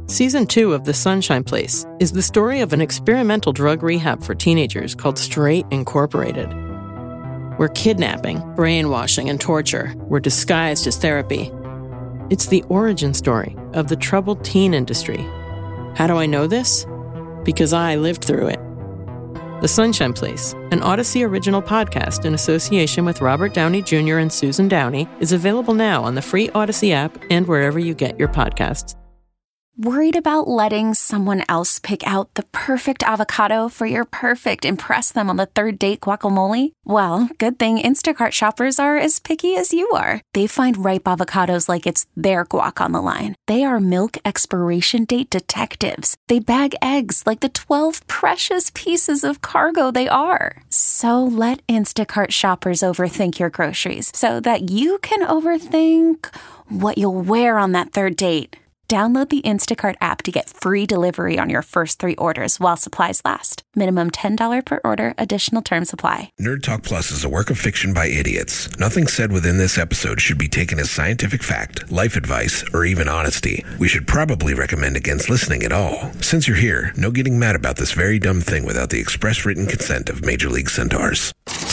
Season 2 of The Sunshine Place is the story of an experimental drug rehab for teenagers called Straight Incorporated, where kidnapping, brainwashing, and torture were disguised as therapy. It's the origin story of the troubled teen industry. How do I know this? Because I lived through it. The Sunshine Place, an Odyssey original podcast in association with Robert Downey Jr. and Susan Downey, is available now on the free Odyssey app and wherever you get your podcasts. Worried about letting someone else pick out the perfect avocado for your perfect impress them on the third date guacamole? Well, good thing Instacart shoppers are as picky as you are. They find ripe avocados like it's their guac on the line. They are milk expiration date detectives. They bag eggs like the 12 precious pieces of cargo they are. So let Instacart shoppers overthink your groceries so that you can overthink what you'll wear on that third date. Download the Instacart app to get free delivery on your first 3 orders while supplies last. Minimum $10 per order. Additional terms apply. Nerd Talk Plus is a work of fiction by idiots. Nothing said within this episode should be taken as scientific fact, life advice, or even honesty. We should probably recommend against listening at all. Since you're here, no getting mad about this very dumb thing without the express written consent of Major League Centaurs.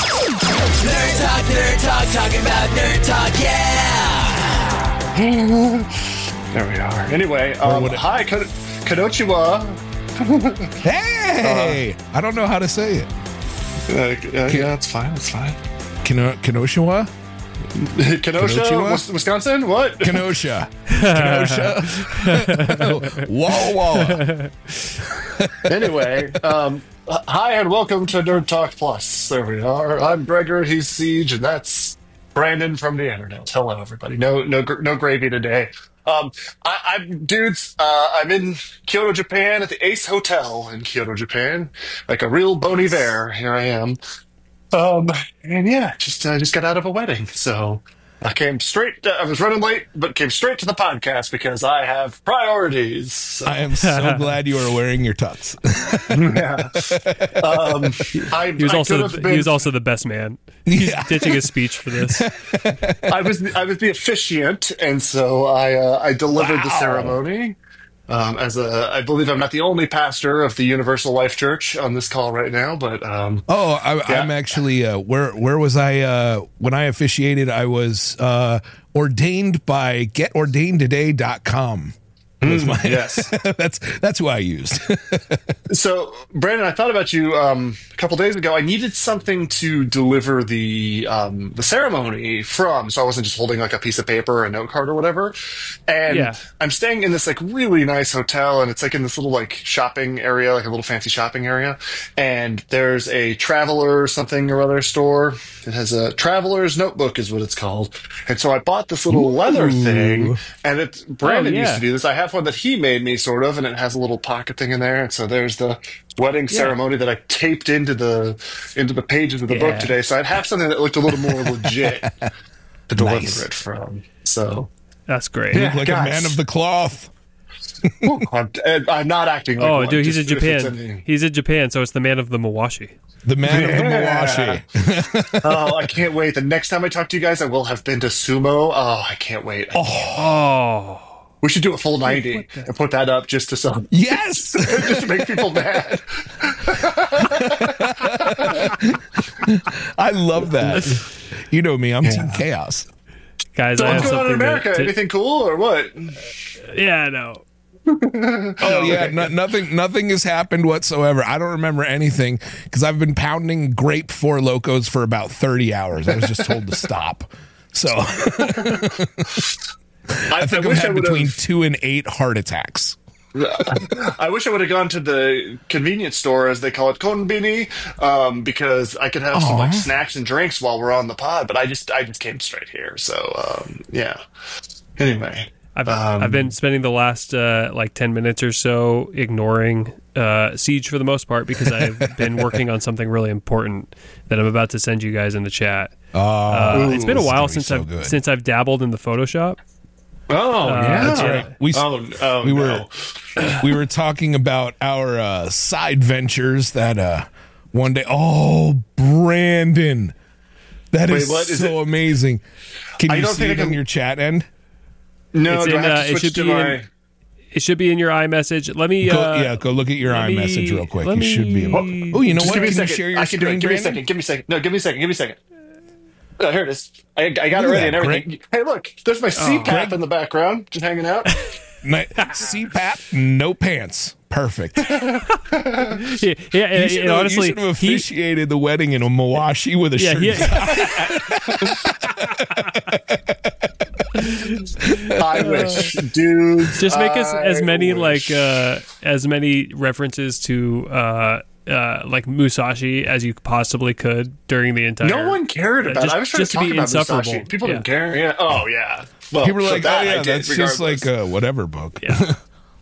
Nerd Talk, talking about Nerd Talk, yeah! There we are. Anyway, hi, Konnichiwa. Hey! I don't know how to say it. Yeah, it's fine. It's fine. Kenosha? Kenosha? Wisconsin? What? Kenosha. Whoa. Anyway, hi and welcome to Nerd Talk Plus. There we are. I'm Gregor, he's Siege, and that's Brandon from the internet. Hello, everybody. No gravy today. I'm in Kyoto, Japan at the Ace Hotel in Kyoto, Japan. Like a real Bon Iver. Here I am. And yeah, I just got out of a wedding. So I was running late, but came straight to the podcast because I have priorities. So. I am so glad you are wearing your tux. Yeah. He was also the best man. He's ditching his speech for this. I was the officiant, and so I delivered the ceremony. I believe I'm not the only pastor of the Universal Life Church on this call right now, but I'm actually where was I when I officiated? I was ordained by GetOrdainedToday.com. Yes, that's who I used. So, Brandon, I thought about you a couple days ago. I needed something to deliver the ceremony from, so I wasn't just holding like a piece of paper or a note card or whatever. And I'm staying in this like really nice hotel, and it's like in this little like shopping area, like a little fancy shopping area. And there's a Traveler something or other store. It has a Traveler's Notebook is what it's called. And so I bought this little leather thing, and Brandon used to do this. I have one that he made me sort of, and it has a little pocket thing in there. And so there's the wedding ceremony that I taped into the pages of the book today. So I'd have something that looked a little more legit to deliver it from. So that's great. You look like a man of the cloth. I'm not acting like one. Dude, he's in Japan. He's in Japan, so it's the man of the Mawashi. The man of the Mawashi. Oh, I can't wait. The next time I talk to you guys, I will have been to sumo. Oh, I can't wait. We should do a full 90 and put that up just to sell. Yes! Just to make people mad. I love that. You know me, I'm Team Chaos. Guys, so what's going on in America? Anything cool or what? Yeah, no. Nothing has happened whatsoever. I don't remember anything because I've been pounding grape Four Locos for about 30 hours. I was just told to stop. So I think I've had between 2 and 8 heart attacks. I wish I would have gone to the convenience store, as they call it, konbini, because I could have some like snacks and drinks while we're on the pod. But I just came straight here. So yeah. Anyway, I've been spending the last 10 minutes or so ignoring Siege for the most part because I've been working on something really important that I'm about to send you guys in the chat. It's been a while since I've dabbled in the Photoshop. Oh, yeah. That's right. We were talking about our side ventures that one day. Oh, Brandon, that is so amazing. Can you see it on your chat end? No, do I have to switch to my... It should be in your iMessage. Let me go look at your iMessage real quick. You should be able. Oh, you know what? Give me a Can you second. share your I can do screen, it. Give me a Brandon? second. Give me a second. No, give me a second. Give me a second. Oh, here it is. I got it ready and everything. Hey, look, there's my CPAP in the background, just hanging out. CPAP, no pants. Perfect. honestly, you should have officiated the wedding in a Mawashi with a shirt. I wish, dude. Just make us as many as many references to like Musashi as you possibly could during the entire. No one cared about it. I was trying to talk about insufferable. Musashi. People didn't care. Yeah. Oh yeah. Well, people were like, that "Oh yeah, I did, that's just like a whatever book." Yeah.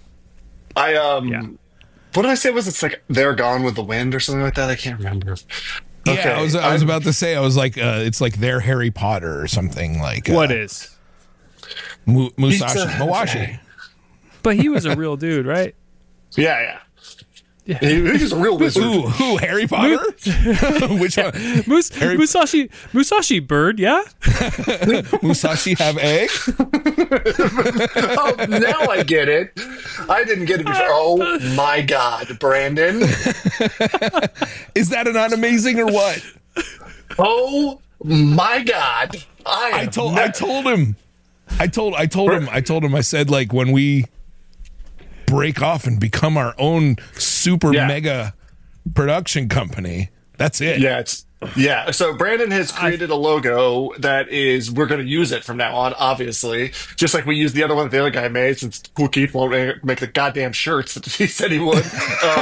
What did I say? It's like They're Gone with the Wind or something like that. I can't remember. Yeah, I was about to say. I was like, it's like their Harry Potter or something like. What is? Musashi Mawashi. But he was a real dude, right? Yeah. He was a real wizard. Who? Harry Potter? Which one? Musashi bird, yeah? Musashi have egg? Oh, now I get it. I didn't get it before. Oh my God, Brandon. Is that not amazing or what? Oh my God. I told him. I told him, I said, like, when we break off and become our own super mega production company, that's it. Yeah, so Brandon has created a logo that is, we're going to use it from now on, obviously. Just like we used the other one that the other guy made, since Cool Keith won't make the goddamn shirts that he said he would.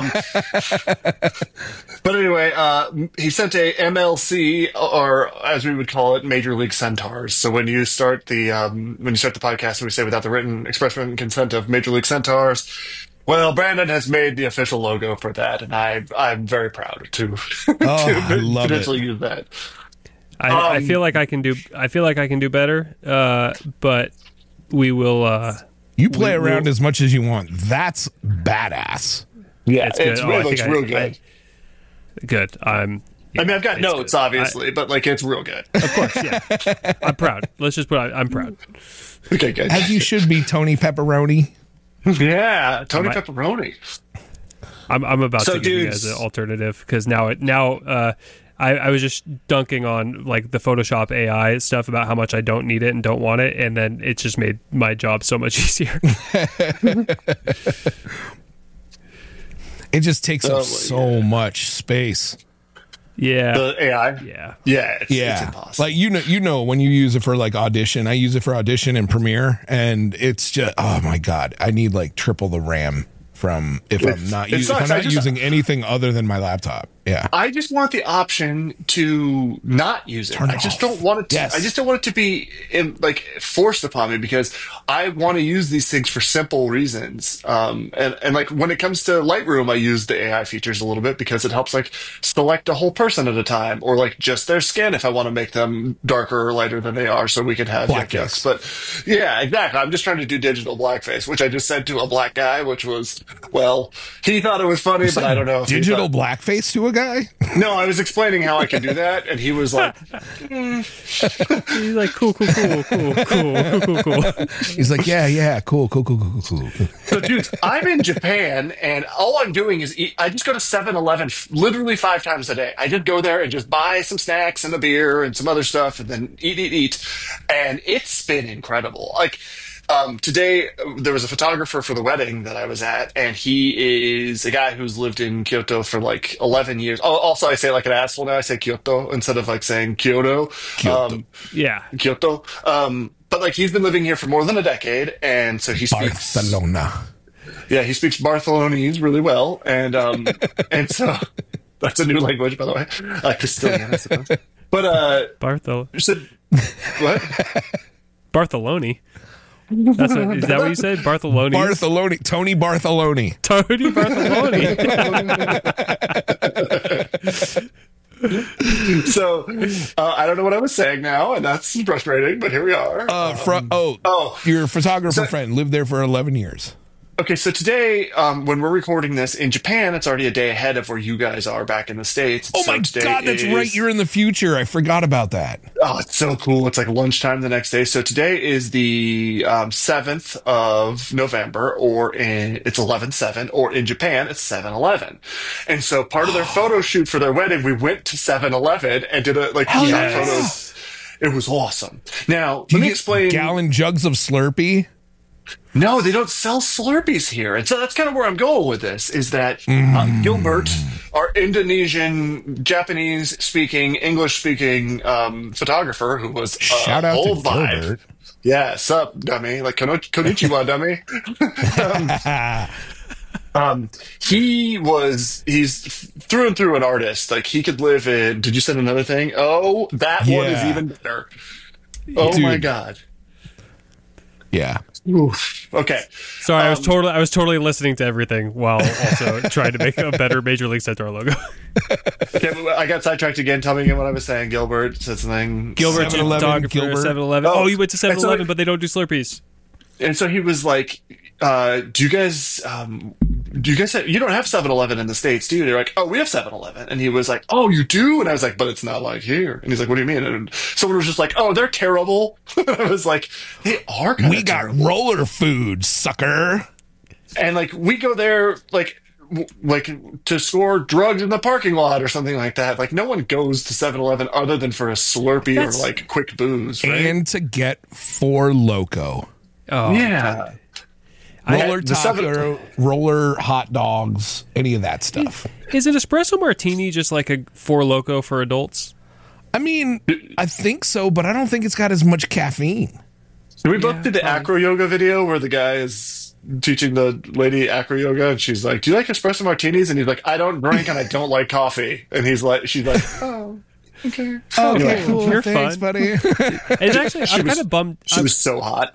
But anyway, he sent a MLC, or as we would call it, Major League Centaurs. So when you start the podcast and we say without the express written consent of Major League Centaurs, well, Brandon has made the official logo for that, and I'm very proud to potentially use that. I feel like I can do better, but we will. You play around as much as you want. That's badass. Yeah, it looks real good. Good. I mean, I've got notes, good. Obviously, but like it's real good. Of course, yeah. I'm proud. Let's just put. I'm proud. Okay, good. As you should be, Tony Pepperoni. Yeah, Tony Pepperoni. I'm about to give you guys an alternative because now I was just dunking on like the Photoshop AI stuff about how much I don't need it and don't want it, and then it just made my job so much easier. It just takes up so much space. Yeah, the AI. It's impossible. Like you know when you use it for like Audition, I use it for Audition and Premiere, and it's just oh my God, I need like triple the RAM from if I'm not using anything other than my laptop. Yeah, I just want the option to not use it. I just don't want it to. Yes. I just don't want it to be forced upon me because I want to use these things for simple reasons. And like when it comes to Lightroom, I use the AI features a little bit because it helps like select a whole person at a time or like just their skin if I want to make them darker or lighter than they are, so we could have blackface. But yeah, exactly. I'm just trying to do digital blackface, which I just said to a black guy, which was he thought it was funny, but I don't know. If digital blackface to a guy? No, I was explaining how I could do that, and he was like, He's like, cool. He's like, yeah, cool. So, dudes, I'm in Japan, and all I'm doing is eat. I just go to 7-Eleven literally 5 times a day. I just go there and just buy some snacks and a beer and some other stuff, and then eat. And it's been incredible. Like, today, there was a photographer for the wedding that I was at, and he is a guy who's lived in Kyoto for like 11 years. Oh, also, I say like an asshole now. I say Kyoto instead of like saying Kyoto. Kyoto. But like he's been living here for more than a decade, and so he speaks Barcelona. Yeah, he speaks Barcelonese really well, and and so that's a new language, by the way. Castilian, I suppose. But what? Bartheloni. Is that what you said? Bartheloni? Bartheloni. Tony Bartheloni. Tony Bartheloni. So, I don't know what I was saying now, and that's frustrating, but here we are. Your photographer friend lived there for 11 years. Okay, so today, when we're recording this in Japan, it's already a day ahead of where you guys are back in the States. Oh So my today God, that's right. You're in the future. I forgot about that. Oh, it's so cool. It's like lunchtime the next day. So today is the 7th of November, it's 11/7, or in Japan, it's 7/11. And so part of their photo shoot for their wedding, we went to 7-Eleven and did shot photos. It was awesome. Now, let me explain. Gallon jugs of Slurpee? No, they don't sell Slurpees here. And so that's kind of where I'm going with this, is that Gilbert, our Indonesian, Japanese-speaking, English-speaking photographer, who was Shout out whole to vibe. Gilbert. Yeah, sup, dummy. Like, konnichiwa, dummy. He's through and through an artist. Like, he could live in, did you send another thing? Oh, that one is even better. Oh, Dude. my God. Yeah. Oof. Okay. Sorry, I was totally listening to everything while also trying to make a better Major League Centaur logo. Okay, I got sidetracked again. Tell me again what I was saying. Gilbert said something. Gilbert, 7-Eleven, photographer, Gilbert. 7-Eleven. Oh, you went to 7-Eleven, but they don't do Slurpees. And so he was like, do you guys you don't have 7-Eleven in the States, do you? They're like, oh, we have 7-Eleven. And he was like, oh, you do? And I was like, but it's not like here. And he's like, what do you mean? And someone was just like, oh, they're terrible. I was like, they are kind of We got roller food, sucker. And like, we go there, like to score drugs in the parking lot or something like that. Like, no one goes to 7-Eleven other than for a Slurpee or like quick booze, right? And to get Four Loko. Oh, Yeah. Roller the taco, roller hot dogs, any of that stuff. Is an espresso martini just like a Four Loko for adults? I mean, I think so, but I don't think it's got as much caffeine. So we both did the acro yoga video where the guy is teaching the lady acro yoga, and she's like, do you like espresso martinis? And he's like, I don't drink and I don't like coffee. And she's like, oh, okay. Okay, cool. You're Thanks, fun. buddy. It's actually, I'm kind of bummed. She was so hot.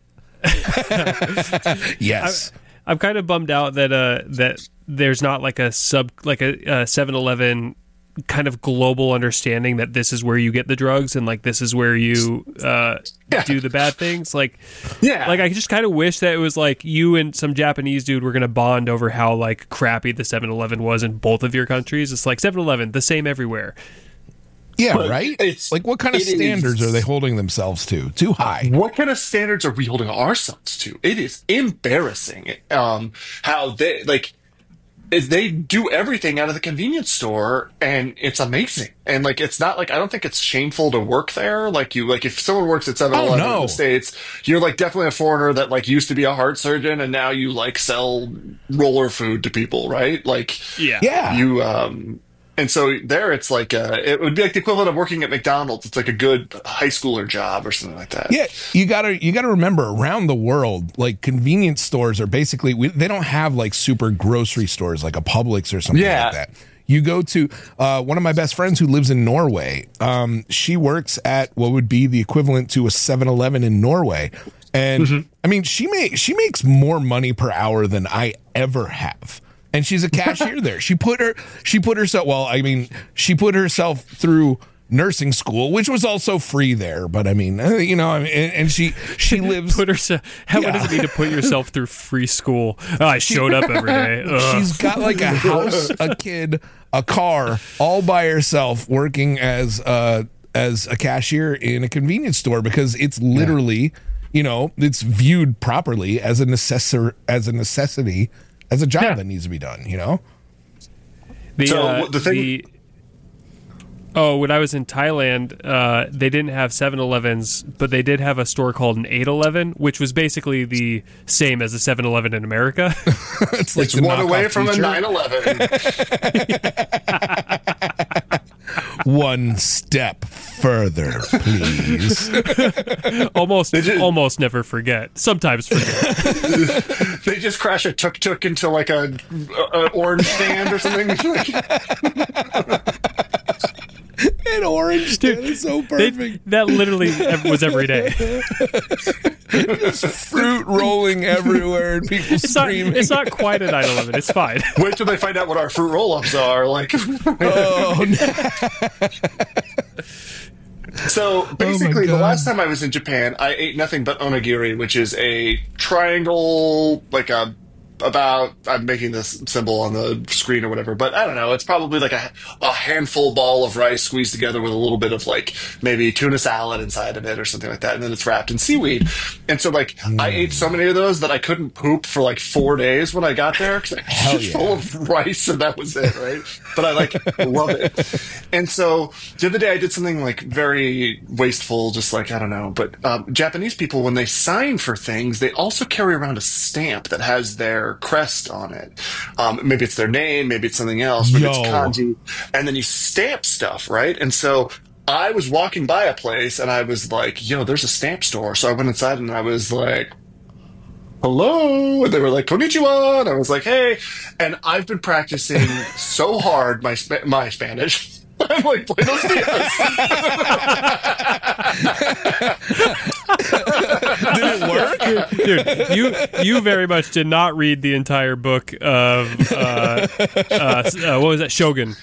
Yes. I'm kind of bummed out that there's not like a 7-Eleven kind of global understanding that this is where you get the drugs and like this is where you do the bad things. Like, Yeah. like I just kind of wish that it was like you and some Japanese dude were gonna bond over how like crappy the 7-Eleven was in both of your countries. It's like 7-Eleven, the same everywhere. Yeah, But right? it's- Like, what kind of it standards is- are they holding themselves to? Too high. What kind of standards are we holding ourselves to? It is embarrassing how they do everything out of the convenience store, and it's amazing. And like, it's not like, I don't think it's shameful to work there. Like if someone works at 7-Eleven Oh, no. in the States, you're like definitely a foreigner that like used to be a heart surgeon and now you like sell roller food to people, right? Like, Yeah. you and so there it's like it would be like the equivalent of working at McDonald's. It's like a good high schooler job or something like that. Yeah, you gotta remember, around the world, like, convenience stores are basically they don't have like super grocery stores like a Publix or something Yeah. like that. You go to one of my best friends who lives in Norway. She works at what would be the equivalent to a 7-Eleven in Norway, and I mean, she makes more money per hour than I ever have. And she's a cashier there. She put herself. Well, I mean, she put herself through nursing school, which was also free there. But I mean, you know, and she lives. Put herself. What does it mean to put yourself through free school? Oh, I showed up every day. Ugh. She's got like a house, a kid, a car, all by herself, working as a cashier in a convenience store because it's literally, you know, it's viewed properly as a necessity. As a job that needs to be done, you know? When I was in Thailand, they didn't have 7-Elevens, but they did have a store called an 8-Eleven, which was basically the same as a 7-Eleven in America. It's like It's one away from a teacher. 9/11. One step further, please. Almost never forget. Sometimes forget. They just crash a tuk-tuk into like a orange stand or something. An orange dude, is so perfect. That literally was every day. Just fruit rolling everywhere and people screaming. It's not quite a 9/11. It's fine. Wait till they find out what our fruit roll-ups are. Like, Oh, no. so basically, the God. last time I was in Japan, I ate nothing but onigiri, which is a triangle, like a I'm making this symbol on the screen or whatever, but I don't know. It's probably like a handful ball of rice squeezed together with a little bit of like maybe tuna salad inside of it or something like that. And then it's wrapped in seaweed. And so like I ate so many of those that I couldn't poop for like 4 days when I got there because I was full of rice and that was it, right? But I like love it. And so the other day I did something like very wasteful, just like, I don't know, but Japanese people, when they sign for things, they also carry around a stamp that has their crest on it. Maybe it's their name, maybe it's something else, maybe it's kanji. And then you stamp stuff, right? And so I was walking by a place and I was like, yo, there's a stamp store. So I went inside and I was like, hello, and they were like, konnichiwa, and I was like, hey, and I've been practicing so hard my Spanish. I'm like, buenos dias. Did it work? Dude, you very much did not read the entire book of what was that, Shogun.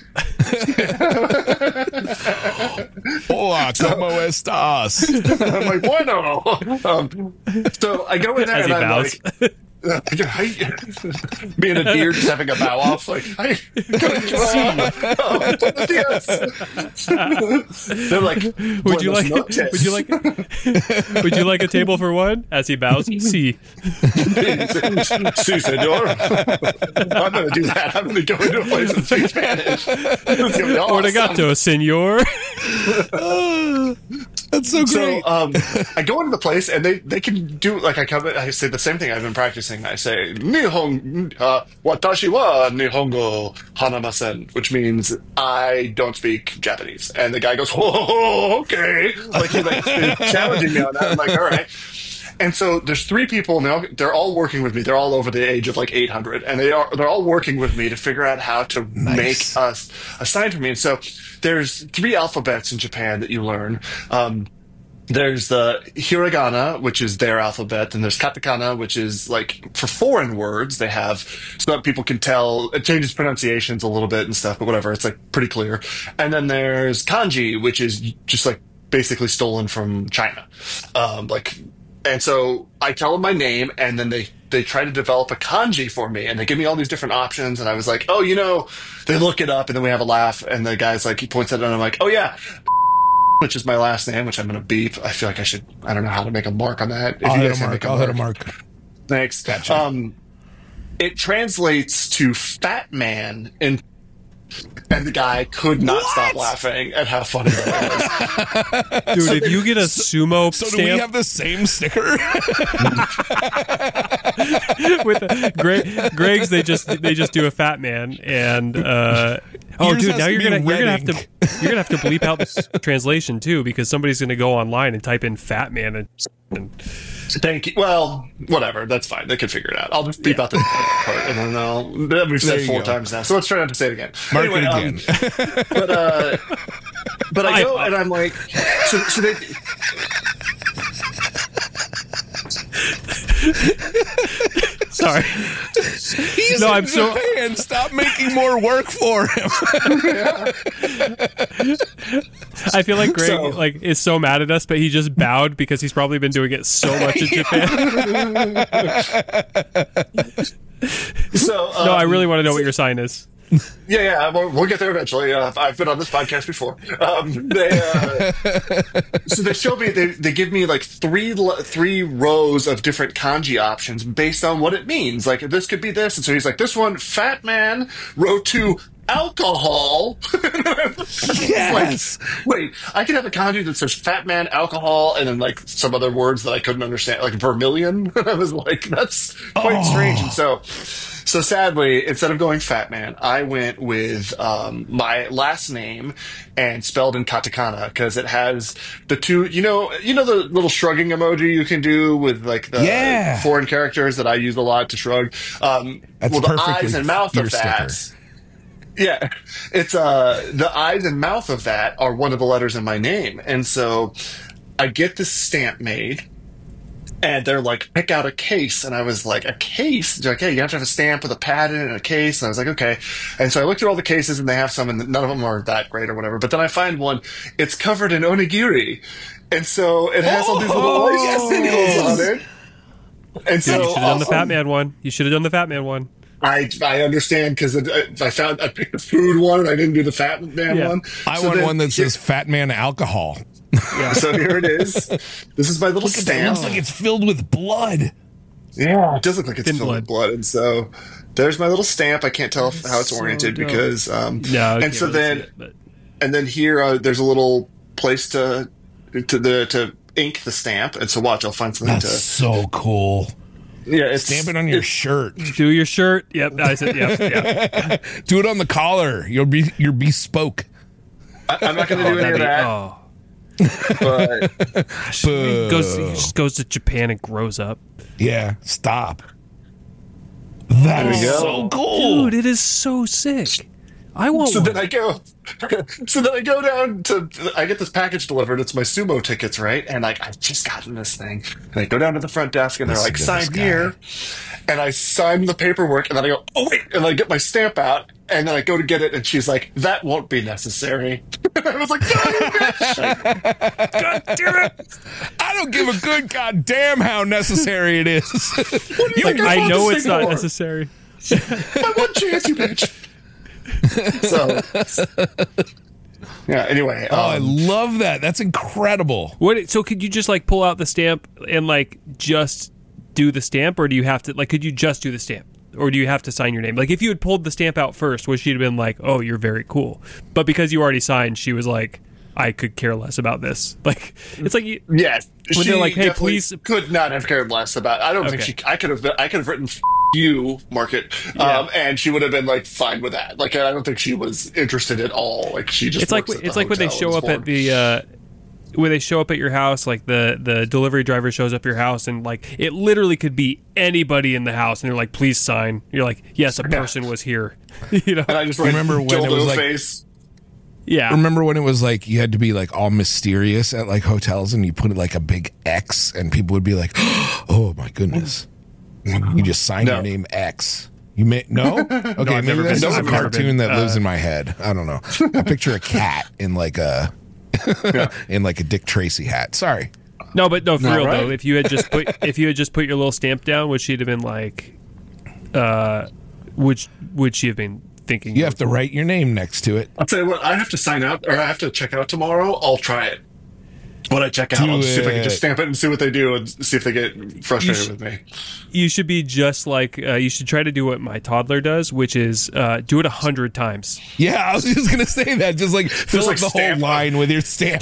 Hola, ¿cómo estás? I'm like, bueno. So I go in there and I'm like, me and a deer just having a bow off, like, hi. They're like, would you like a table for one? As he bows, si, senor. I'm gonna do that. I'm gonna go into a place and speak Spanish. It's gonna be awesome. Obrigado, senor. That's so great. So I go into the place and they can do, like, I say the same thing I've been practicing. I say, watashi wa nihongo hanamasen, which means I don't speak Japanese. And the guy goes, oh, okay. Like, he's like challenging me on that. I'm like, all right. And so there's 3 people now. They're all working with me. They're all over the age of like 800, and they're all working with me to figure out how to make a sign for me. And so there's 3 alphabets in Japan that you learn. There's the hiragana, which is their alphabet, and there's katakana, which is like for foreign words they have, so that people can tell. It changes pronunciations a little bit and stuff, but whatever, it's like pretty clear. And then there's kanji, which is just like basically stolen from China. And so I tell them my name, and then they try to develop a kanji for me, and they give me all these different options. And I was like, oh, they look it up, and then we have a laugh, and the guy's like, he points at it, and I'm like, oh yeah, which is my last name, which I'm going to beep. I feel like I don't know how to make a mark on that. I'll hit a mark. Thanks. Gotcha. It translates to fat man and the guy could not stop laughing at how funny that was. Dude, if you get a sumo so stamp... do we have the same sticker? With Greg's, they just do a fat man, and dude, now you're gonna have to bleep out the translation too, because somebody's gonna go online and type in fat man and thank you. Well, whatever. That's fine. They can figure it out. I'll just beep out the part, and then we've said 4 times now, so let's try not to say it again. Mark it again. But I go and I'm like, so they. Sorry. I'm so Japan. Stop making more work for him. I feel like Greg is so mad at us, but he just bowed because he's probably been doing it so much in Japan. No, I really want to know what your sign is. Yeah, we'll get there eventually. I've been on this podcast before. So they show me, they give me like three rows of different kanji options based on what it means. Like, this could be this. And so he's like, this one, fat man, row 2, alcohol. Yes. Like, wait, I can have a kanji that says fat man, alcohol, and then like some other words that I couldn't understand, like vermilion. I was like, that's quite strange. And so sadly, instead of going fat man, I went with my last name and spelled in katakana, because it has the 2, you know the little shrugging emoji you can do with like the foreign characters that I use a lot to shrug. The eyes and mouth of that. Sticker. Yeah, it's the eyes and mouth of that are one of the letters in my name, and so I get this stamp made. And they're like, pick out a case. And I was like, a case? They're like, hey, you have to have a stamp with a pad in it and a case. And I was like, okay. And so I looked through all the cases, and they have some, and none of them are that great or whatever. But then I find one, it's covered in onigiri. And so it has all these little symbols on it. And so you should have done the Fat Man one. You should have done the Fat Man one. I understand because I picked the food one and I didn't do the Fat Man one. I want one that says Fat Man alcohol. Yeah. So here it is. This is my little stamp. It looks like it's filled with blood. Yeah, it does look like it's Thin filled with blood. And so there's my little stamp. I can't tell how it's oriented because no. And so then and then here there's a little place to ink the stamp. And so watch, I'll find something That's so cool. Yeah, stamp it on your shirt. Do your shirt. Yep. I said yep. Yeah. Do it on the collar. You're bespoke. I'm not going to do any of that. Oh. But He just goes to Japan and grows up. Yeah, stop. That There is we go. so cool. Dude, it is so sick. I want so one. then I go down to I get this package delivered. It's my sumo tickets, right? And like I've just gotten this thing. And I go down to the front desk and they're like, sign here. And I sign the paperwork and then I go, oh wait, and I get my stamp out and then I go to get it and she's like, that won't be necessary. I was like, God damn it. I don't give a good goddamn how necessary it is. I know it's not necessary. My one chance, you bitch. So yeah, anyway. I love that. That's incredible. So could you just like pull out the stamp and like just do the stamp, or do you have to like could you just do the stamp? Or do you have to sign your name? Like, if you had pulled the stamp out first, would she have been like, oh, you're very cool? But because you already signed, she was like, I could care less about this. Like, it's like... Yes. When they're like, hey, please... could not have cared less about... I don't think I could have written you, mark it, and she would have been, like, fine with that. Like, I don't think she was interested at all. Like, she just It's like when they show up at the... when they show up at your house, like the delivery driver shows up at your house and like it literally could be anybody in the house and they're like, please sign. You're like, yes, a person was here. You know? And I just remember when it was like, face. Yeah. Remember when it was like you had to be like all mysterious at like hotels and you put like a big X and people would be like, oh my goodness. You just sign your name X. You may no? Okay, maybe that's just a cartoon that lives in my head. I don't know. I picture a cat in like a in like a Dick Tracy hat. Sorry. No, for real right. though, if you had just put your little stamp down, would she have been like would she have been thinking you have to write your name next to it? I'll tell you what, I have to sign out or I have to check out tomorrow. I'll try it. When I check out, I'll see if I can just stamp it and see what they do and see if they get frustrated with me. You should be just like you should try to do what my toddler does, which is do it 100 times. Yeah, I was just gonna say that. Just like fill up the whole line with your stamp.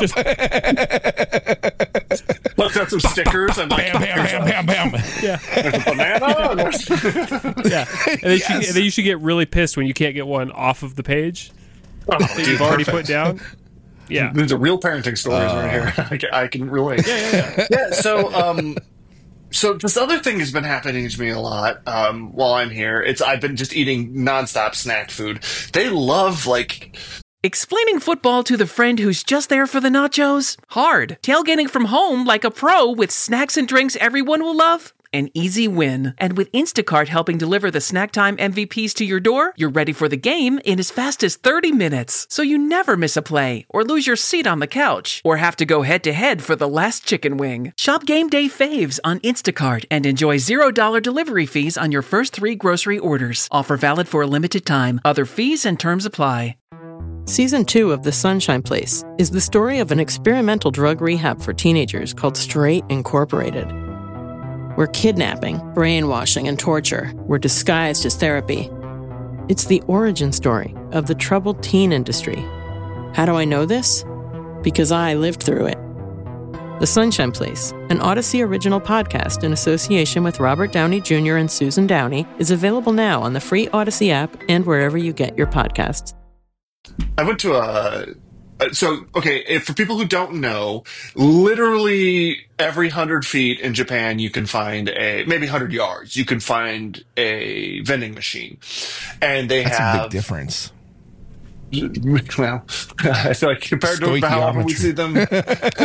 Let's have some stickers and like, bam, bam. Yeah, there's a banana. yeah. And then you should get really pissed when you can't get one off of the page that you've already put down. Yeah, These are real parenting stories right here. I can relate. Yeah. So this other thing has been happening to me a lot while I'm here. I've been just eating nonstop snack food. They love like explaining football to the friend who's just there for the nachos? Hard. Tailgating from home like a pro with snacks and drinks everyone will love? An easy win. And with Instacart helping deliver the snack time MVPs to your door, you're ready for the game in as fast as 30 minutes. So you never miss a play, or lose your seat on the couch, or have to go head-to-head for the last chicken wing. Shop Game Day Faves on Instacart and enjoy $0 delivery fees on your first 3 grocery orders. Offer valid for a limited time. Other fees and terms apply. Season 2 of The Sunshine Place is the story of an experimental drug rehab for teenagers called Straight Incorporated, where kidnapping, brainwashing, and torture were disguised as therapy. It's the origin story of the troubled teen industry. How do I know this? Because I lived through it. The Sunshine Place, an Odyssey original podcast in association with Robert Downey Jr. and Susan Downey, is available now on the free Odyssey app and wherever you get your podcasts. I went to for people who don't know, literally every 100 feet in Japan, you can find maybe 100 yards, you can find a vending machine. And That's a big difference. Well, I feel like compared to how often we see them. where's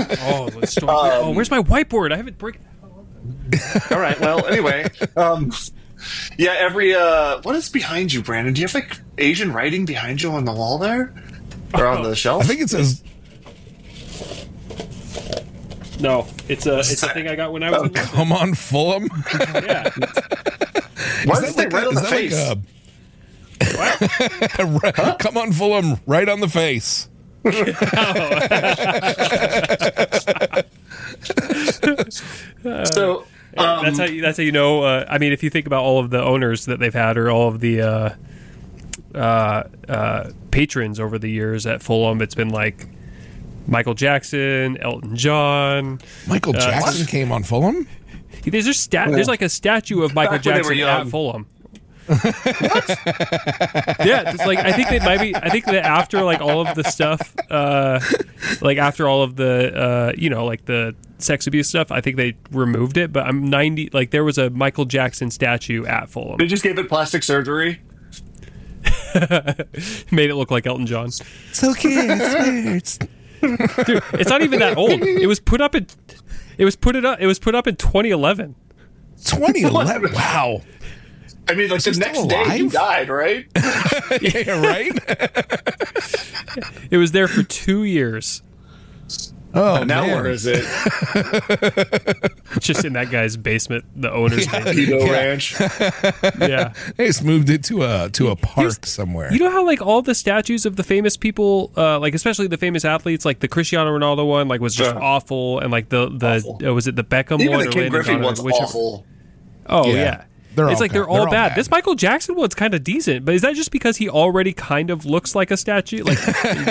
my whiteboard? I haven't break. All right. Well, anyway, every what is behind you, Brandon? Do you have like Asian writing behind you on the wall there, or on the shelf? I think it says. No, it's a thing I got when I was in London. Come on, Fulham. Yeah. Why is it right on the face? Come on, Fulham, right on the face. So that's how you know. I mean, if you think about all of the owners that they've had, or all of the patrons over the years at Fulham, it's been like Michael Jackson, Elton John. Michael Jackson came on Fulham. There's like a statue of Michael Jackson at Fulham. Yeah, it's like I think that after like all of the stuff, like after all of the like the sex abuse stuff, I think they removed it. But I'm 90. Like there was a Michael Jackson statue at Fulham. They just gave it plastic surgery. Made it look like Elton John. It's okay. Dude, it's not even that old. It was put up in 2011. 2011. Wow. I mean, like the next day you died, right? Yeah, right. It was there for 2 years. Oh, now man. where is it? Just in that guy's basement, the owner's basement. Pito Ranch. Yeah, They just moved it to a park somewhere. you know how like all the statues of the famous people, like especially the famous athletes, like the Cristiano Ronaldo one, like was just awful, and like the was it the Beckham Even one? the or King Landon Griffey Donovan, one's whichever. awful. Oh Yeah. yeah. They're all bad. This Michael Jackson one's kind of decent, but is that just because he already kind of looks like a statue? Like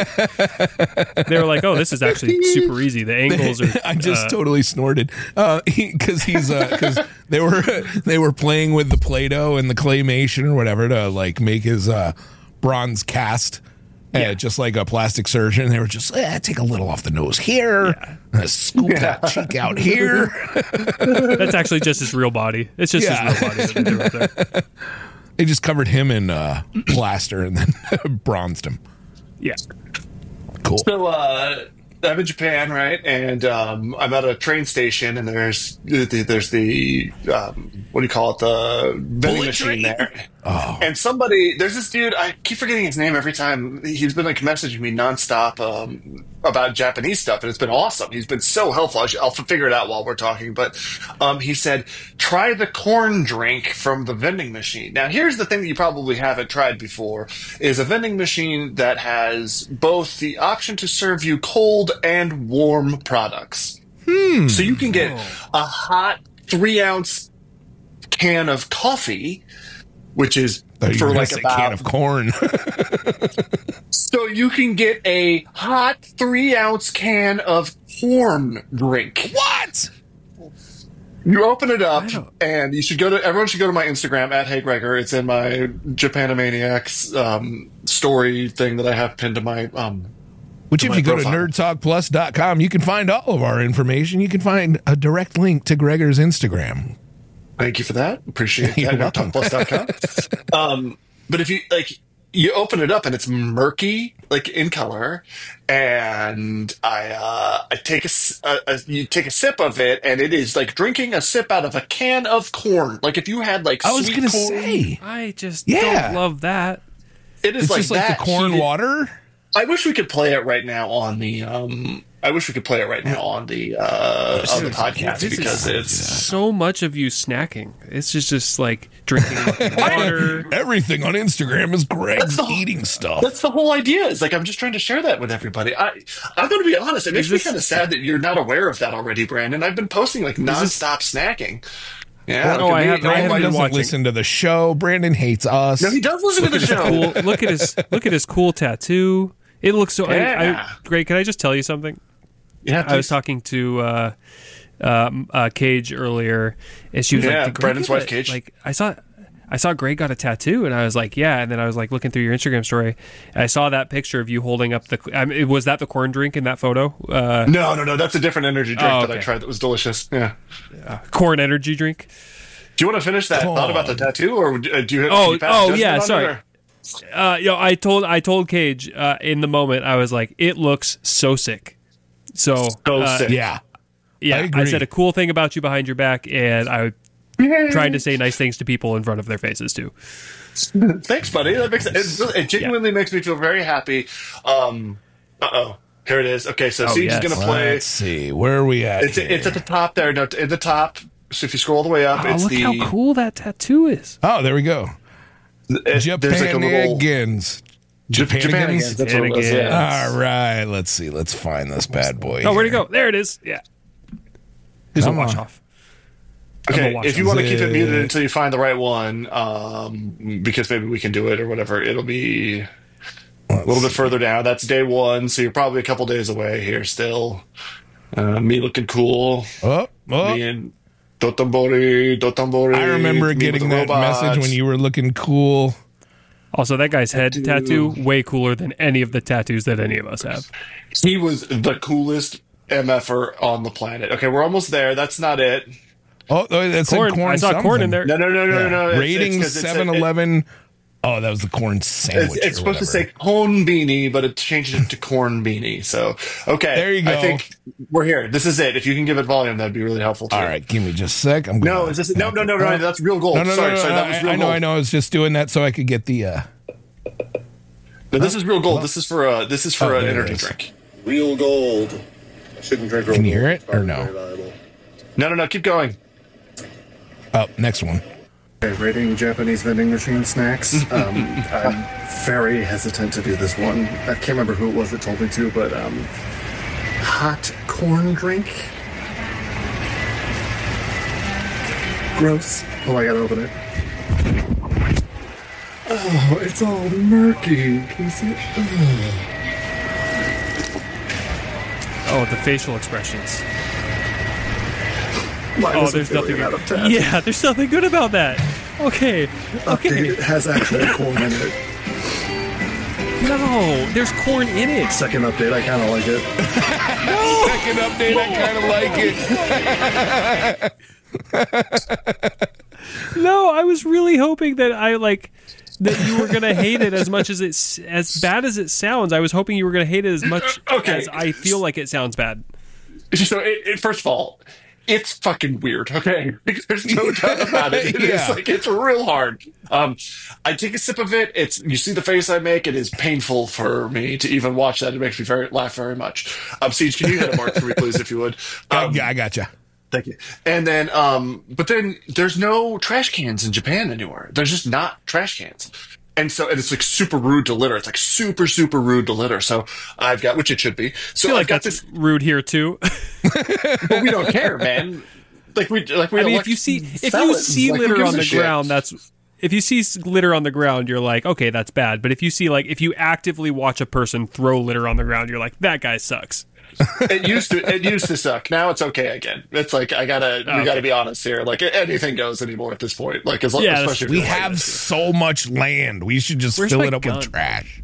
they were like, "Oh, this is actually super easy. The angles are." I just totally snorted because because they were playing with the Play-Doh and the claymation or whatever to like make his bronze cast. Just like a plastic surgeon, they were just take a little off the nose here, scoop that cheek out here. That's actually just his real body. It's just his real body that they threw up there. They just covered him in plaster and then bronzed him. Yeah. Cool. So I'm in Japan, right? And I'm at a train station, and there's the what do you call it? The vending Bullet machine train? there. Oh. And there's this dude, I keep forgetting his name every time. He's been like messaging me nonstop about Japanese stuff, and it's been awesome. He's been so helpful. I'll figure it out while we're talking. But he said, try the corn drink from the vending machine. Now, here's the thing that you probably haven't tried before, is a vending machine that has both the option to serve you cold and warm products. So you can get a hot 3-ounce can of coffee, which is for like a can of corn. So you can get a hot 3-ounce can of corn drink. What? You open it up, and everyone should go to my Instagram at Hey Gregor. It's in my Japanimaniacs story thing that I have pinned to my Which, if you go to profile. nerdtalkplus.com, you can find all of our information. You can find a direct link to Gregor's Instagram. Thank you for that. Appreciate You're that. welcome. NerdTalkPlus.com. But if you open it up and it's murky, like in color, and I take you take a sip of it, and it is like drinking a sip out of a can of corn. Like if you had like I was sweet going to corn, say. I just Yeah. don't love that. it is It's like just like that the corn heated- water. I wish we could play it right now on the on the podcast This because is it's so much of you snacking. It's just like drinking water. Everything on Instagram is Greg's eating stuff. that's the whole idea. Is like I'm just trying to share that with everybody. I'm going to be honest. It makes me this- kind of sad that you're not aware of that already, Brandon. I've been posting like nonstop snacking. Yeah, Oh, I have- I Brandon haven't been doesn't watching. listen to the show. Brandon hates us. No, he does listen to the show. Cool. Look at his cool tattoo. It looks so. Yeah. Great. Can I just tell you something? Yeah, I was talking to Cage earlier, and she was Yeah, like, "Did Greg Brandon's get wife, a-" Cage. Like I saw Greg got a tattoo, and I was like, "Yeah." And then I was like looking through your Instagram story, and I saw that picture of you holding up the. Was that the corn drink in that photo? No. That's a different energy drink that I okay. tried that was delicious. Yeah. Corn energy drink. Do you want to finish that thought about the tattoo, or do you have? Oh, can you pass judgment yeah, on sorry. it, or- I told Cage in the moment, I was like, "It looks so sick." So sick. Yeah. yeah, I agree. I said a cool thing about you behind your back, and I trying to say nice things to people in front of their faces too. Thanks, buddy. That makes it genuinely makes me feel very happy. Here it is. Okay, so Siege is going to play. Let's see. Where are we at? It's at the top there. No, at the top. So if you scroll all the way up, it's look how cool that tattoo is. Oh, there we go. There's like a little Japanigans. Japanigans. That's what it was. Yeah. All right. Let's see. Let's find this bad boy. Oh, where'd it go? There it is. Yeah. Here's a watch off. Okay, if you want to keep it muted until you find the right one, because maybe we can do it or whatever, it'll be a little bit further down. That's day one, so you're probably a couple days away here still. Me looking cool. Me and Dotonbori. I remember getting that message when you were looking cool. Also, that guy's head tattoo, way cooler than any of the tattoos that any of us have. He was the coolest MFer on the planet. Okay, we're almost there. That's not it. Oh, that's corn. I saw corn in there. No. Rating 7-Eleven. Oh, that was the corn sandwich. It's supposed to say corn beanie, but it changed it to corn beanie. So, okay. There you go. I think we're here. This is it. If you can give it volume, that'd be really helpful too. All right, give me just a sec. No, is this? No. That's real gold. Sorry, that was real gold. I know. I was just doing that so I could get the. No, this is real gold. This is for an energy drink. Real gold. I shouldn't drink real gold. Can you hear it or no? No. Keep going. Oh, next one. Okay, rating Japanese vending machine snacks. I'm very hesitant to do this one. I can't remember who it was that told me to, but hot corn drink. Gross. Oh, I gotta open it. Oh, it's all murky. Can you see it? Oh, the facial expressions. There's nothing good. Yeah, there's nothing good about that. Okay. It has actual corn in it. No, there's corn in it. Second update, I kind of like it. Second update, I kind of like it. No, I was really hoping that that you were gonna hate it as much as as bad as it sounds. I was hoping you were gonna hate it as much as I feel like it sounds bad. So, first of all, it's fucking weird, okay? There's no doubt about it. It's real hard. I take a sip of it. You see the face I make. It is painful for me to even watch that. It makes me laugh very much. Siege, can you hit a mark for me, please, if you would? I gotcha. Thank you. And then, but then there's no trash cans in Japan anymore. There's just not trash cans. And it's like super rude to litter. It's like super, super rude to litter. So I've got, which it should be. So I feel like that's rude here too. But we don't care, man. I mean, if you see litter on the ground, if you see litter on the ground, you're like, okay, that's bad. But if you actively watch a person throw litter on the ground, you're like, that guy sucks. It used to suck. Now it's okay again. It's like we gotta be honest here. Like anything goes anymore at this point. Like especially we have so much land. We should just fill it up with trash.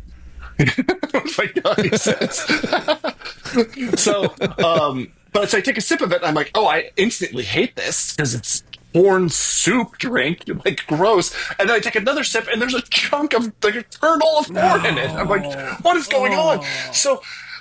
So, but so I take a sip of it and I'm like, oh, I instantly hate this because it's corn soup drink, like gross. And then I take another sip and there's a chunk of like a kernel of corn in it. I'm like, what is going on? So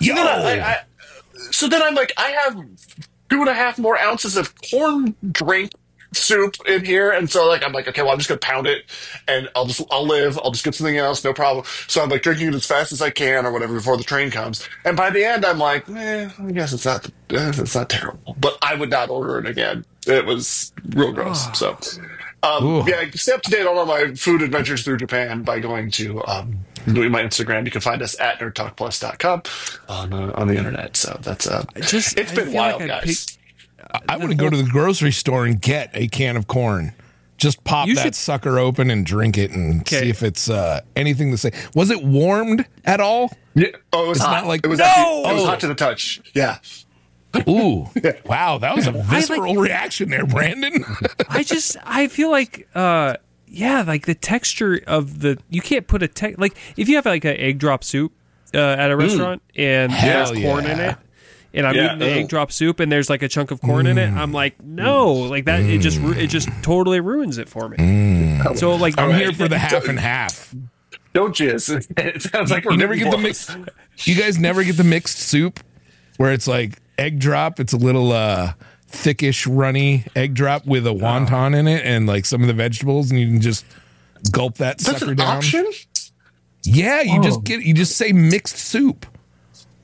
then I'm like, I have 2.5 more ounces of corn drink soup in here, and so I'm like, okay, well, I'm just gonna pound it, and I'll just get something else, no problem. So I'm like drinking it as fast as I can or whatever before the train comes. And by the end, I'm like, I guess it's not terrible, but I would not order it again. It was real gross. So. Stay up to date on all my food adventures through Japan by going to my Instagram. You can find us at nerdtalkplus.com on the internet. So that's it's been wild, guys. I want to go to the grocery store and get a can of corn. Just pop that sucker open and drink it and see if it's anything to say. Was it warmed at all? Yeah. Oh, it was hot. Not like it was hot to the touch. Yeah. Ooh, wow, that was a visceral reaction there, Brandon. I feel like, like the texture of you can't put like if you have like an egg drop soup at a restaurant and there's corn in it, and I'm eating the egg drop soup and there's like a chunk of corn in it, I'm like, no, like that, it just totally ruins it for me. So like, I'm here for the half and half. Don't jizz. It sounds like you never get the mix. You guys never get the mixed soup where it's like egg drop. It's a little thickish, runny egg drop with a wonton in it and like some of the vegetables, and you can just gulp that sucker down. Option? Yeah, you just say mixed soup.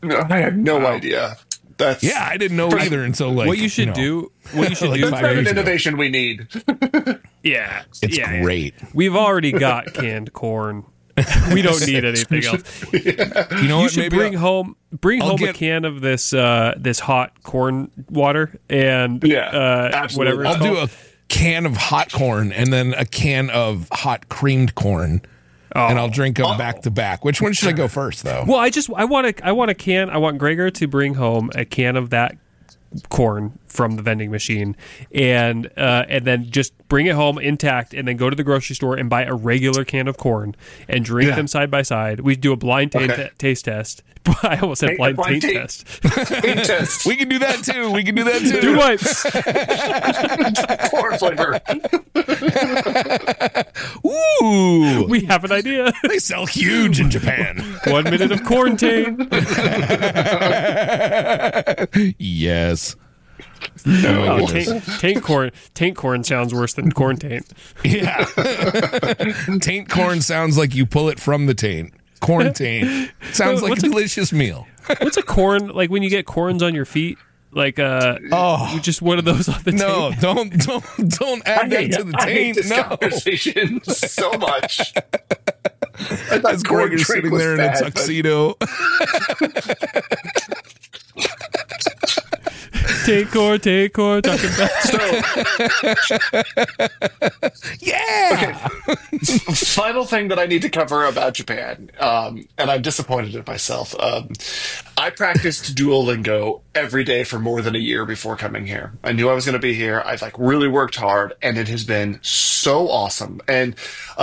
No, I had no idea. That's I didn't know either until like what you should do. What you should like do. That's not an innovation we need. Yeah, It's great. We've already got canned corn. We don't need anything else. You know You what? should Maybe bring home a get- can of this this hot corn water and absolutely. whatever. It's I'll do called. a can of hot corn and then a can of hot creamed corn, and I'll drink them back to back. Which one should I go first, though? Well, I want a can. I want Gregor to bring home a can of that corn from the vending machine, and then just bring it home intact, and then go to the grocery store and buy a regular can of corn and drink them side by side. We do a blind taste test. I almost said blind taint test. Taint test. We can do that too. Do wipes. Corn flavor. Ooh, We have an idea. they sell huge in Japan. 1 minute of quarantine. Yes. Oh, my goodness. Taint corn sounds worse than corn taint. Yeah. Taint corn sounds like you pull it from the taint. Corn taint sounds like What's a delicious meal. What's a corn like when you get corns on your feet? Like just one of those on the No, taint. don't add that to the I hate taint. this No. conversation so much. I thought As corn Gregor's drink sitting was there in a bad, but- tuxedo. Taint corn, talking about Yeah. Final thing that I need to cover about Japan, and I'm disappointed in myself. I practiced Duolingo every day for more than a year before coming here. I knew I was going to be here. I really worked hard, and it has been so awesome. And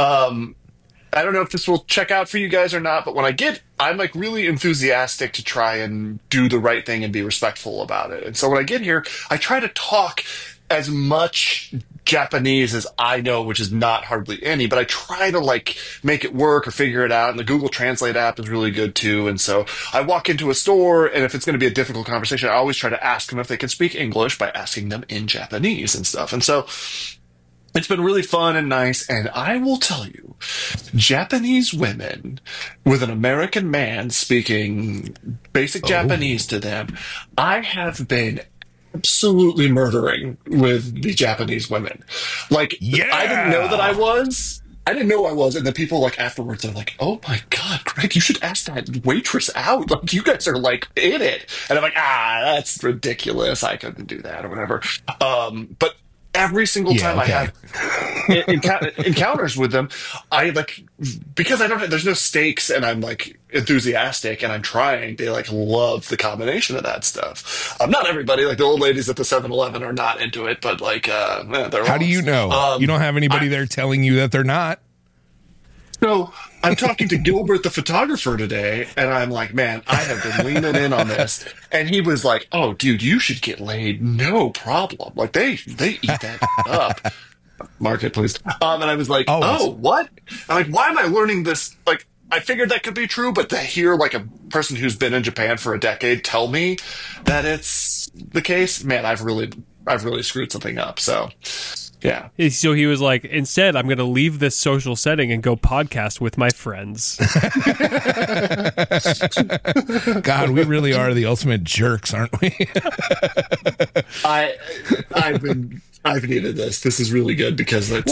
I don't know if this will check out for you guys or not, but when I get, I'm really enthusiastic to try and do the right thing and be respectful about it. And so when I get here, I try to talk as much Japanese as I know, which is not hardly any, but I try to make it work or figure it out. And the Google Translate app is really good too. And so I walk into a store, and if it's going to be a difficult conversation, I always try to ask them if they can speak English by asking them in Japanese and stuff. And so it's been really fun and nice, and I will tell you, Japanese women with an American man speaking basic Japanese to them, I have been absolutely murdering with the Japanese women. I didn't know that I was. I didn't know I was, and then people afterwards are like, "Oh my God, Greg, you should ask that waitress out. You guys are in it." And I'm like, that's ridiculous. I couldn't do that or whatever. But every single time I have encounters with them, because there's no stakes, and I'm enthusiastic and I'm trying. They love the combination of that stuff. Not everybody, the old ladies at the 7-Eleven are not into it, but they're. How do you know? You don't have anybody there telling you that they're not. So I'm talking to Gilbert, the photographer, today, and I'm like, man, I have been leaning in on this. And he was like, oh, dude, you should get laid. No problem. They eat that up. Market, please. And I was like, oh, what? I'm like, why am I learning this? I figured that could be true, but to hear a person who's been in Japan for a decade tell me that it's the case, man, I've really screwed something up. So. Yeah. So he was like, instead, I'm going to leave this social setting and go podcast with my friends. God, we really are the ultimate jerks, aren't we? I've needed this. This is really good because it's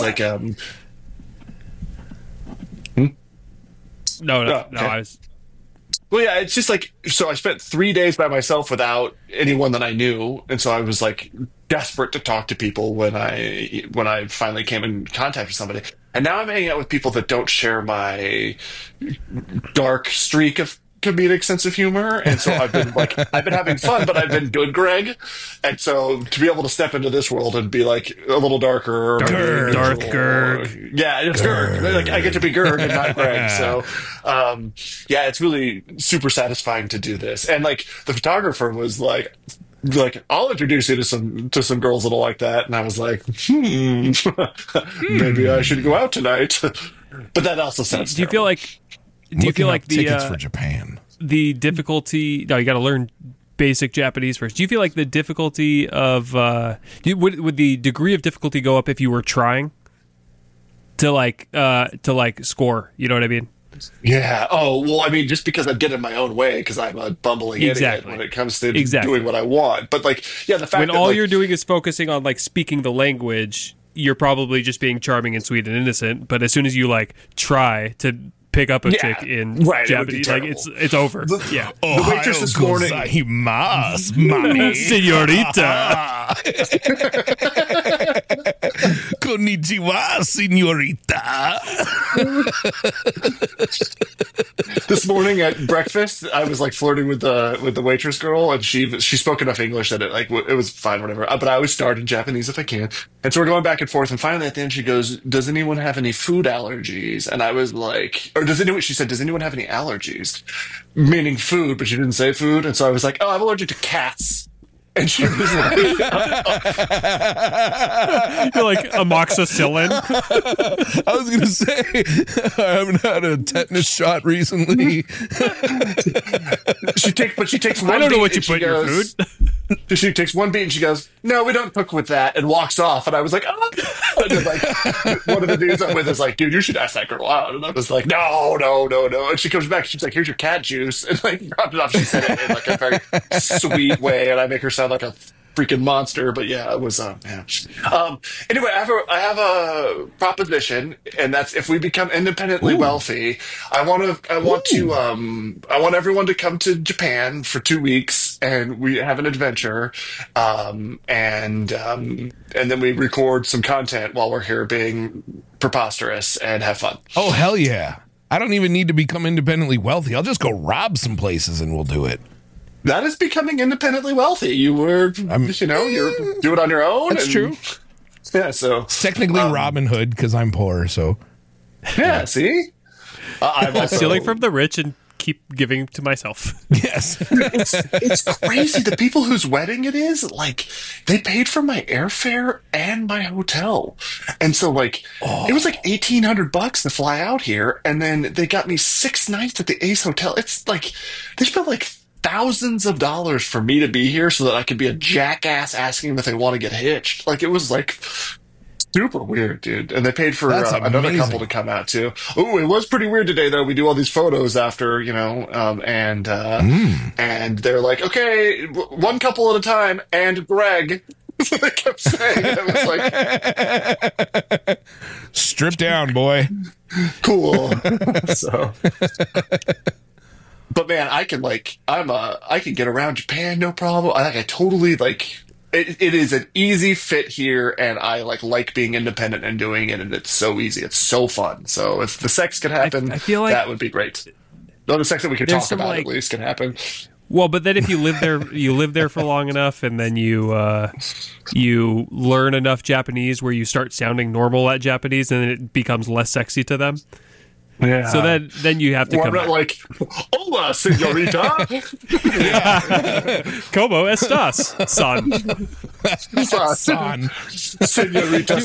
No, okay. I was. Well, yeah, it's just so I spent 3 days by myself without anyone that I knew, and so I was desperate to talk to people when I finally came in contact with somebody. And now I'm hanging out with people that don't share my dark streak of comedic sense of humor, and so I've been having fun, but I've been good, Greg. And so to be able to step into this world and be a little darker, Darth Gerg. Yeah, it's Gerg. I get to be Gerg and not Greg. So, it's really super satisfying to do this. And the photographer was like, I'll introduce you to some girls that'll like that. And I was like, maybe I should go out tonight. But that also sounds. Do you feel like? Do you feel like the tickets for Japan? The difficulty? No, you got to learn basic Japanese first. Do you feel like the difficulty of would the degree of difficulty go up if you were trying to score? You know what I mean? Yeah. Oh, well, I mean, just because I'm getting my own way, because I'm a bumbling idiot when it comes to doing what I want. But like, yeah, the fact when that all you're doing is focusing on like speaking the language, you're probably just being charming and sweet and innocent. But as soon as you like try to pick up a chick in Japanese, like it's over. The waitress this morning, mommy, señorita. Konnichiwa, señorita. This morning at breakfast, I was like flirting with the waitress girl, and she spoke enough English that it was fine, whatever. But I always start in Japanese if I can, and so we're going back and forth. And finally, at the end, she goes, "Does anyone have any food allergies?" And I was like, she said, "Does anyone have any allergies?" Meaning food, but she didn't say food, and so I was like, "Oh, I'm allergic to cats." And she was like, "You're like amoxicillin." I was going to say, I haven't had a tetanus shot recently. She takes one. I don't know beat what you and put in your food. She takes one beat and she goes, "No, we don't cook with that," and walks off. And I was like, "Oh." And then, like, one of the dudes I'm with is like, "Dude, you should ask that girl out." And I was like, "No." And she comes back. She's like, "Here's your cat juice," and like dropped it off. She said it in like a very sweet way, and I make her sound like a freaking monster. But yeah, it was anyway, I have a proposition, and that's if we become independently wealthy, I want everyone to come to Japan for 2 weeks, and we have an adventure, and then we record some content while we're here being preposterous and have fun. Oh, hell yeah. I don't even need to become independently wealthy. I'll just go rob some places and we'll do it. That is becoming independently wealthy. You do it on your own. That's true. Yeah, so it's technically Robin Hood because I'm poor. So yeah, see, I'm also stealing from the rich and keep giving to myself. Yes, it's crazy. The people whose wedding it is, like, they paid for my airfare and my hotel, and so like it was like $1,800 to fly out here, and then they got me 6 nights at the Ace Hotel. It's like they spent like thousands of dollars for me to be here so that I could be a jackass asking them if they want to get hitched. Like, it was like super weird, dude. And they paid for another couple to come out too. Oh, it was pretty weird today though. We do all these photos after, and they're like, "Okay, one couple at a time," and Greg. They kept saying it. Was like, strip down, boy. Cool. So. But man, I can get around Japan, no problem. I totally like it is an easy fit here, and I like being independent and doing it, and it's so easy. It's so fun. So if the sex could happen, I feel like that would be great. No, the sex that we could talk about at least can happen. Well, but then if you live there for long enough, and then you learn enough Japanese where you start sounding normal at Japanese, and it becomes less sexy to them. Yeah. So then you have to come back. Like, "Hola, señorita." ¿Cómo estás, son? Son. Señorita,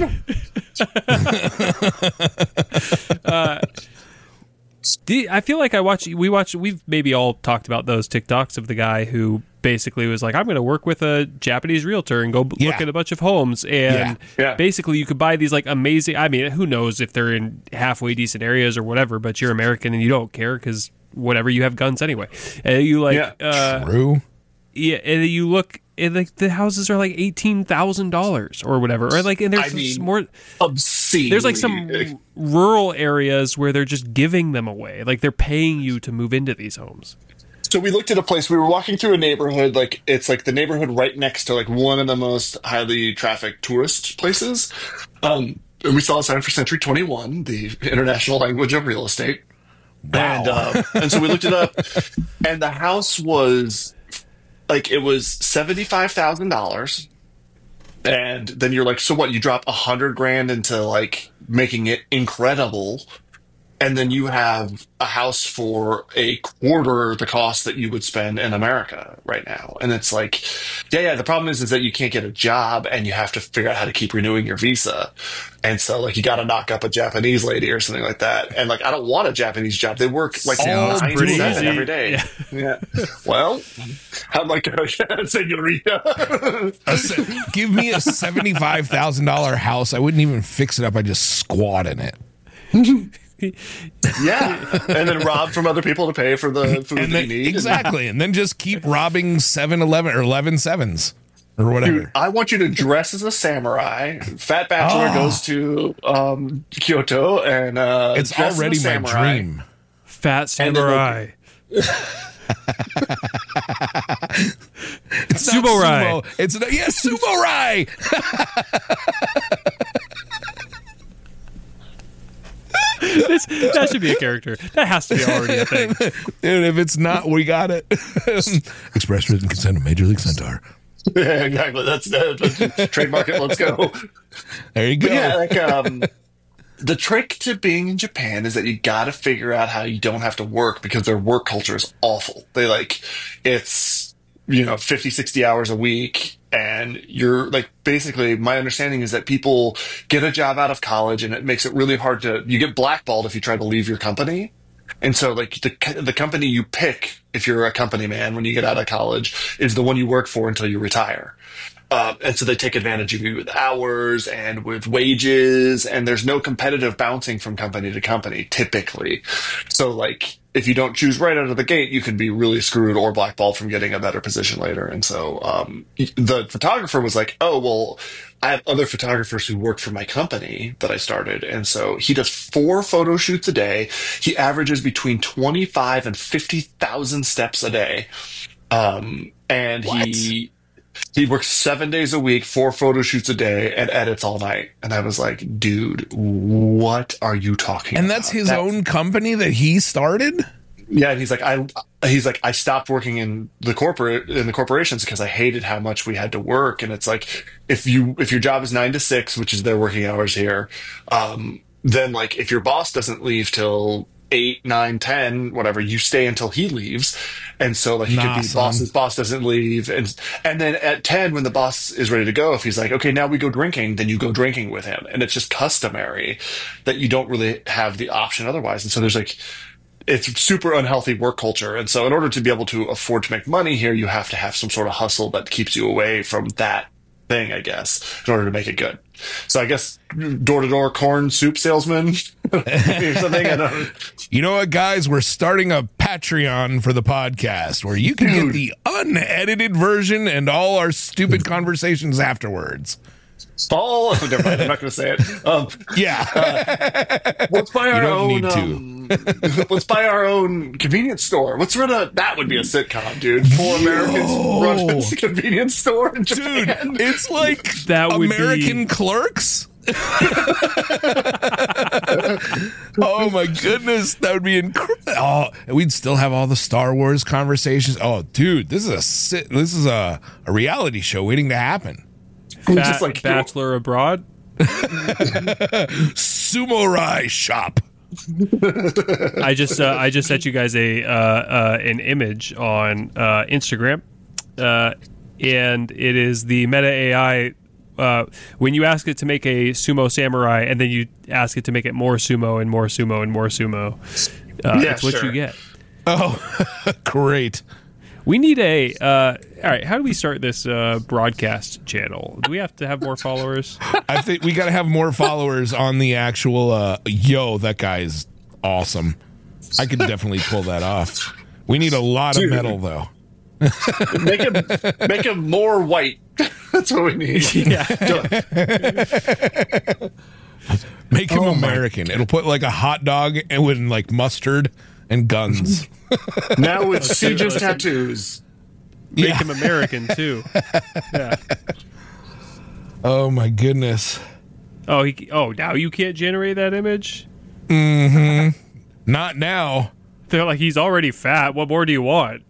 son. I feel like we've maybe all talked about those TikToks of the guy who basically was like, "I'm going to work with a Japanese realtor and go look at a bunch of homes." And basically you could buy these like amazing, I mean, who knows if they're in halfway decent areas or whatever, but you're American and you don't care because whatever, you have guns anyway. And you true. Yeah. And you look, and like the houses are like $18,000 or whatever, right? Like, and there's more obscene. There's like some rural areas where they're just giving them away, like they're paying you to move into these homes. So we looked at a place. We were walking through a neighborhood, like it's like the neighborhood right next to like one of the most highly trafficked tourist places. And we saw a sign for Century 21, the international language of real estate. Wow. And so we looked it up, and the house was like, it was $75,000. And then you're like, so what? You drop $100,000 into like making it incredible. And then you have a house for a quarter the cost that you would spend in America right now. And it's like, the problem is that you can't get a job, and you have to figure out how to keep renewing your visa. And so like you got to knock up a Japanese lady or something like that. And like, I don't want a Japanese job. They work like 9 to 7 every day. Yeah. Well, I'm like, senorita. Give me a $75,000 house. I wouldn't even fix it up. I just squat in it. Yeah, and then rob from other people to pay for the food And that then, you need. exactly. And then just keep robbing 7-Eleven or 11-7s or whatever. Dude, I want you to dress as a samurai. Fat Bachelor goes to Kyoto and It's dress as a already my samurai. dream. Fat samurai. It's not Sumo Rai. sumo. It's Sumo Rai. That should be a character. That has to be already a thing. Dude, if it's not, we got it. Express written consent of Major League Centaur. Yeah, exactly. That's trademark it. Let's go. There you go. But yeah, like the trick to being in Japan is that you got to figure out how you don't have to work because their work culture is awful. It's 50, 60 hours a week. And you're like, basically, my understanding is that people get a job out of college and it makes it really hard you get blackballed if you try to leave your company. And so like the company you pick, if you're a company man, when you get out of college, is the one you work for until you retire. And so they take advantage of you with hours and with wages, and there's no competitive bouncing from company to company, typically. So like, if you don't choose right out of the gate, you can be really screwed or blackballed from getting a better position later. And so the photographer was like, oh, well, I have other photographers who work for my company that I started. And so he does 4 photo shoots a day. He averages between 25 and 50,000 steps a day. And he works 7 days a week, 4 photo shoots a day, and edits all night. And I was like, dude, what are you talking about? And that's his own company that he started? Yeah, and he's like, I stopped working in the corporations because I hated how much we had to work. And it's like, if your job is 9 to 6, which is their working hours here, then like if your boss doesn't leave till 8, 9, 10, whatever, you stay until he leaves. And so like could be boss's boss doesn't leave. And then at 10, when the boss is ready to go, if he's like, okay, now we go drinking, then you go drinking with him. And it's just customary that you don't really have the option otherwise. And so there's like, it's super unhealthy work culture. And so in order to be able to afford to make money here, you have to have some sort of hustle that keeps you away from that thing, I guess, in order to make it good. So I guess door-to-door corn soup salesman or something. I don't. You know what, guys? We're starting a Patreon for the podcast where you can get the unedited version and all our stupid conversations afterwards. Oh, never mind. I'm not going to say it. Let's buy our own. Let's buy our own convenience store. That would be a sitcom, dude. 4 Americans run a convenience store in Japan. Dude, it's like that would American Clerks. Oh my goodness, that would be incredible. Oh, we'd still have all the Star Wars conversations. Oh, dude, this is a reality show waiting to happen. Just like Bachelor Abroad. Sumo Rai shop. I just sent you guys an image on Instagram, and it is the Meta AI. When you ask it to make a sumo samurai, and then you ask it to make it more sumo and more sumo and more sumo, it's what you get. Oh, great. We need all right, how do we start this broadcast channel? Do we have to have more followers? I think we got to have more followers on the actual, that guy is awesome. I could definitely pull that off. We need a lot of metal, though. Make him more white. That's what we need. Yeah. Make him American. It'll put like a hot dog and with like mustard and guns. Now with Siege's tattoos. Make him American too. Yeah. Oh my goodness. Oh, now you can't generate that image? Mm-hmm. Not now. They're like, he's already fat. What more do you want?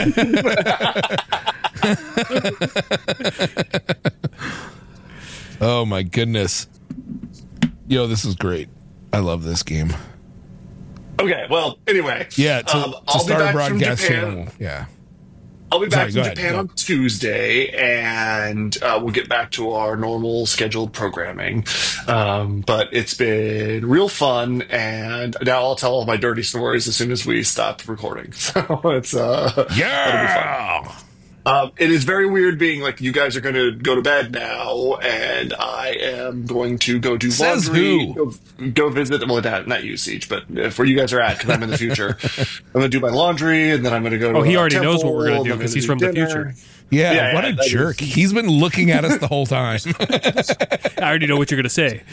Oh my goodness. Yo, this is great. I love this game. Okay, well, anyway. Yeah, to start a broadcast channel. Yeah. I'll be back from Japan on Tuesday, and we'll get back to our normal scheduled programming. But it's been real fun, and now I'll tell all my dirty stories as soon as we stop recording. So it's it'll be fun. It is very weird being like, you guys are going to go to bed now, and I am going to go do Says laundry. who? Go visit. Well, not you, Siege, but where you guys are at, because I'm in the future. I'm going to do my laundry, and then I'm going to go to he already temple, knows what we're going to do because he's from the future. Yeah, what a jerk. He's been looking at us the whole time. I already know what you're going to say.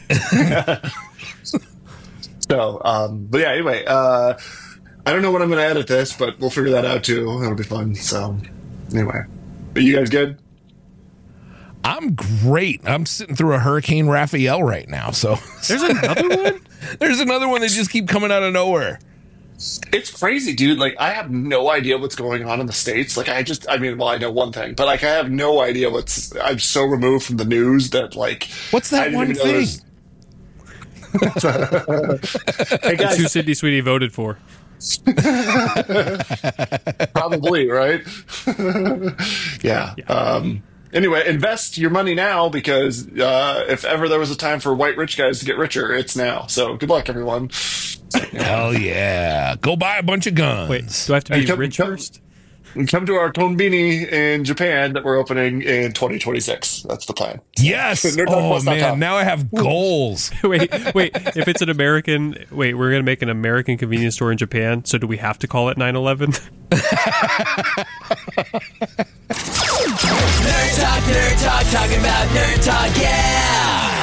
So, but yeah, anyway, I don't know when I'm going to edit this, but we'll figure that out too. That'll be fun. So, anyway, are you guys good? I'm great. I'm sitting through a Hurricane Raphael right now. So there's another one? There's another one that just keep coming out of nowhere. It's crazy, dude. Like, I have no idea what's going on in the States. Like, I know one thing, but like, I have no idea I'm so removed from the news that like, what's that one thing? Hey guys, who Sydney Sweeney voted for. Probably, right? Yeah. Anyway, invest your money now, because if ever there was a time for white rich guys to get richer, it's now. So good luck, everyone. Hell yeah. Go buy a bunch of guns. Wait, do I have to be rich first? Come to our Konbini in Japan that we're opening in 2026. That's the plan. Yes. Oh, man. Now I have goals. wait. If it's an American... Wait, we're going to make an American convenience store in Japan, so do we have to call it 9/11? Nerd Talk, talking about Nerd Talk, yeah!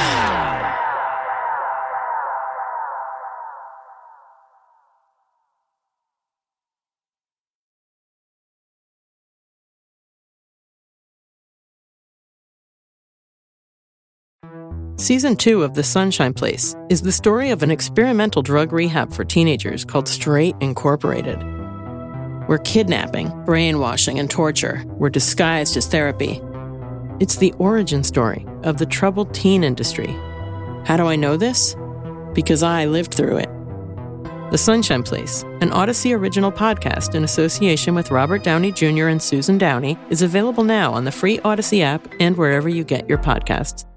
Season 2 of The Sunshine Place is the story of an experimental drug rehab for teenagers called Straight Incorporated, where kidnapping, brainwashing, and torture were disguised as therapy. It's the origin story of the troubled teen industry. How do I know this? Because I lived through it. The Sunshine Place, an Odyssey original podcast in association with Robert Downey Jr. and Susan Downey, is available now on the free Odyssey app and wherever you get your podcasts.